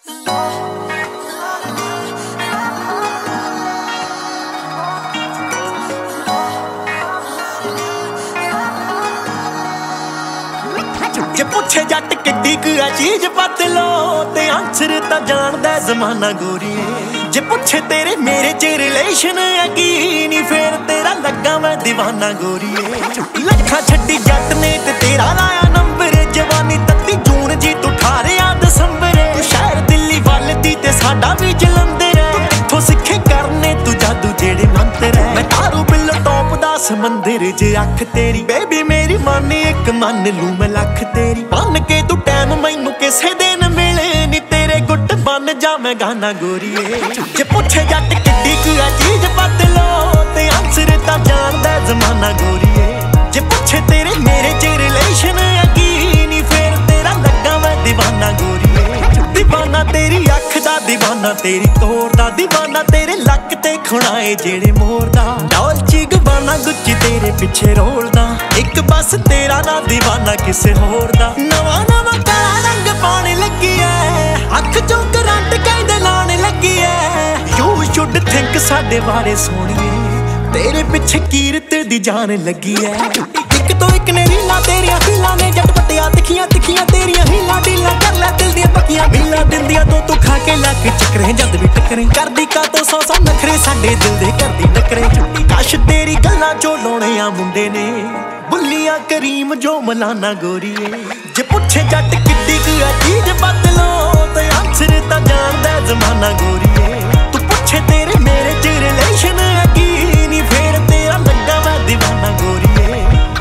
जे पुछे जट किड्डी क चीज बदलो ते आंसर तां जानदा जमाना गोरीए। जे पुछे तेरे मेरे च रिलेशन है की नहीं फिर तेरा लगा मैं दीवाना गोरीए। लखा छड्डी जट ने ते तेरा लाया नंबर जवानी तत्ती जून जी तू 18 दसंबर। शहर दिल्ली वल दी ते साडा भी जलंधर है। इत्थों सिखे करने तू जादू जेड़े मंत्र है। मैं तारू बिल्लो टॉप दा समंदर जे अख तेरी बेबी मेरी मन एक मन लू मैं लख तेरी। बन के तू टाइम मैनू किसे दिन मिले नी तेरे गुट बन जा मैं गाना गोरीए। जे पुछे जट किड्डी क चीज बदलो ते आंसर तां जानदा जमाना गोरीए। जे पुछे तेरे मेरे च रिलेशन है की नहीं फिर तेरा लगा मैं दीवाना गोरीए। दीवाना तेरी अख दा दीवाना तेरी तोर दा दीवाना तेरे लक ते खुणाए जेड़े मोर दा। डॉल्ची गबाना गुच्ची तेरे पिछे रोलदा एक बस तेरा ना दीवाना किसे होर दा। नवा नवा काला रंग पाने लगी है अख चों करंट कहंदे लाने लगी है। यू शुड थिंक साडे बारे सोहणीए तेरे पिछे कीरत दी जान लगी है। एक तो एक ने रीला तेरिया हीला ने जट पटिया तिखियां तिखियां तेरिया हीला डीला कर लै दिल दियां पक्कियां बिल्ला दिंदियां तू खा के लक चक्करे जद भी टकरे करदी का तो सौ सौ नखरे साडे दिल दे करदी टकरे। काश तेरी गल्लां चों लाउणे आ मुंडे ने बुल्लियां करीम जो मलाना गोरीए। जे पुछे जट किड्डी क चीज बदलो ते आंसर तां जानदा जमाना गोरीए। तू पुछे तेरे मेरे च रिलेशन है की नहीं फिर तेरा लगा मैं दीवाना गोरीए।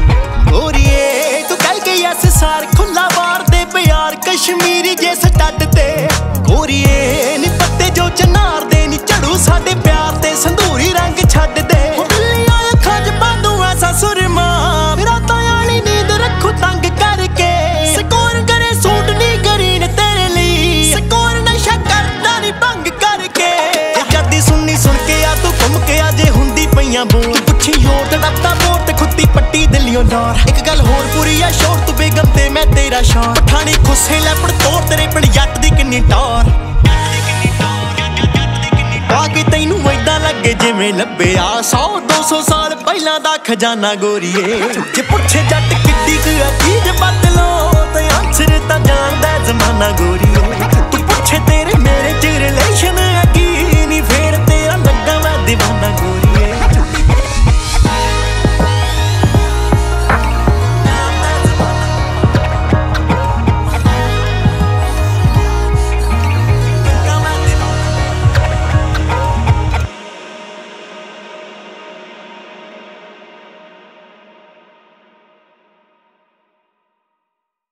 गोरीए तू कल के यस सार खुला बार दे प्यार कश्मीरी जे स्टड ते। गोरीए नी पत्ते जो चनार दे नी झड़ू साडे प्यार ते संधूरी रंग छड्ड दे। बिल्लियां अखां च बांधू ऐसा सुरमा रातां आली नींद रखू तंग करके। स्कोर करे सूट नी ग्रीन तेरे लिए स्कोर नशा करदा नी भंग करके। जदी सुननी सुन के आ तू घुम के आ जे हुंदी पईयां बोल पुछी योट डबदा बोट खुत्ती पट्टी दिलियों डोर। एक गल होर पूरी आ शोर तू बेगम ते मैं तेरा शौर पठानी खुसे लैपड़ तोड़ तेरे पिंड जट दी किन्नी टौर। आगे तैनू ऐदां लगे जिवें लभ्या 100-200 साल पहलां दा खजाना गोरीए। जे पुछे जट किड्डी क चीज बदलो ते आंसर तां जानदा जमाना गोरीए।